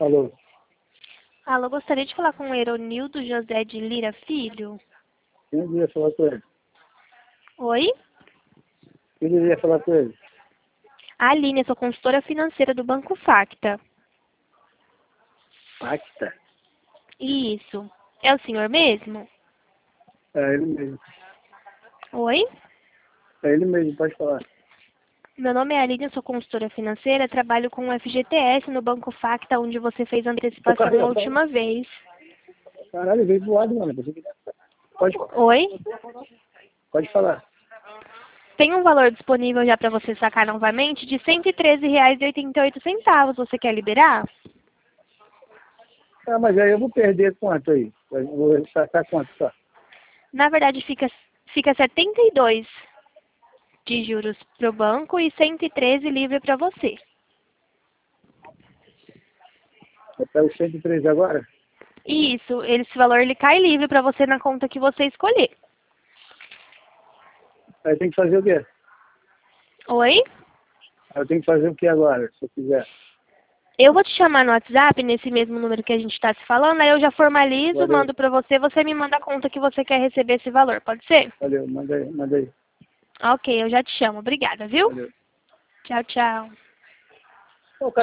Alô? Alô, gostaria de falar com o Eronildo José de Lira Filho. Quem iria falar com ele? Oi? Quem iria falar com ele? Aline, eu sou consultora financeira do Banco Facta. Pacta? Isso. É o senhor mesmo? É ele mesmo. Oi? É ele mesmo, pode falar. Meu nome é Aline, eu sou consultora financeira, trabalho com o FGTS no Banco Facta, onde você fez a antecipação a última vez. Caralho, veio do lado, mano. Pode, Oi? pode falar. Tem um valor disponível já para você sacar novamente de R$ 113,88. Você quer liberar? Ah, mas aí eu vou perder quanto aí? Eu vou sacar quanto só? Na verdade, fica 72 de juros para o banco e 113 livre para você. Eu pego 113 agora? Isso, esse valor ele cai livre para você na conta que você escolher. Aí tem que fazer o quê? Oi? Eu tenho que fazer o quê agora, se eu quiser? Eu vou te chamar no WhatsApp, nesse mesmo número que a gente está se falando, aí eu já formalizo, Valeu, mando para você, você me manda a conta que você quer receber esse valor, pode ser? valeu, manda aí, manda aí. Ok, eu já te chamo. Obrigada, viu? Valeu. Tchau, tchau.